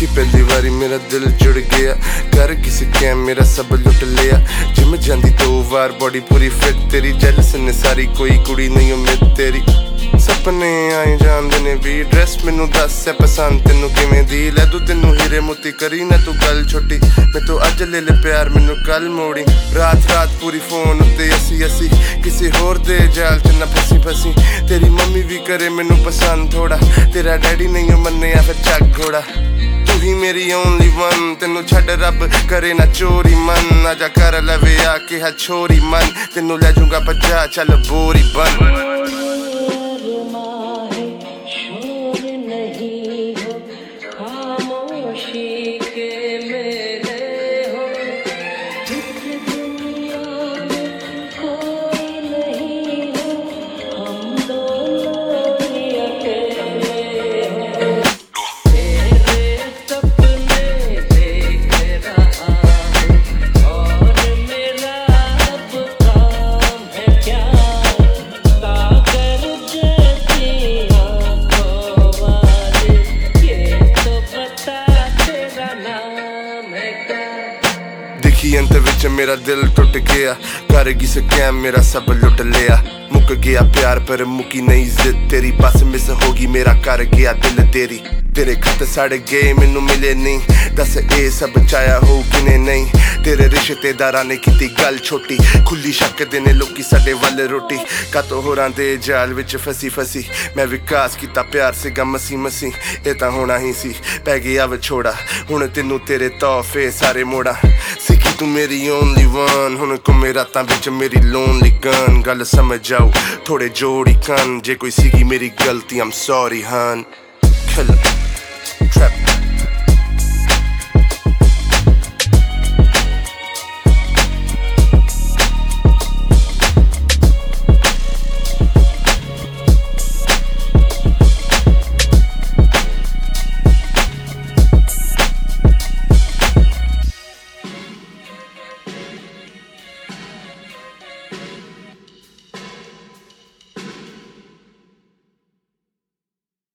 पहली बारी मेरा दिल जुड़ गया कर किसी कैम मेरा सब लुट लिया जिम जांदी 2 बार बॉडी पूरी फिट तेरी जेलस ने सारी कोई कुड़ी नहीं उम्मीद तेरी सपने आए जांदे ने भी ड्रेस मैनू दस है पसंद तेनू किवें दी लै दूं तेनू हीरे मोती करी ना तू गल छोटी मैं तो अज ले ले प्यार मैनू कल मोड़ी रात रात पूरी फोन उत्ते असी किसी होर दे जाल च ना फसी तेरी मम्मी भी करे मैनू पसंद थोड़ा तेरा डैडी नहीं मन्निया फिर चक घोड़ा तू ही मेरी ओनली वन तेनू छड़ रब करे ना चोरी मन आजा कर लवे आके है छोरी मन तेनू ले जाऊंगा भजा चल बोरी बन देखी अंत विच मेरा दिल टुट गया कर किस कैम मेरा सब लुट लिया मुक गया प्यार पर मुकी नहीं जिद तेरी बस मिस होगी मेरा कर गया दिल तेरे खत सड़ गए मैनू मिले नहीं दस ए सब चाया हो किने नहीं तेरे रिश्तेदारां ने कीती गल छोटी खुली शक देने लोकी साडे वल रोटी कातो होरां दे जाल विच फसी मैं विकास कीता प्यार सिगा मसी ए तां होना ही सी पै गया विछोड़ा हुण तेनू तेरे तोहफे सारे मोड़ा सिखी तू मेरी ओनली वन हुण घुमे रातां विच मेरी लोनली गन गल समझ आओ थोड़े जोड़ी कन जे कोई सीगी मेरी गलती I'm sorry हन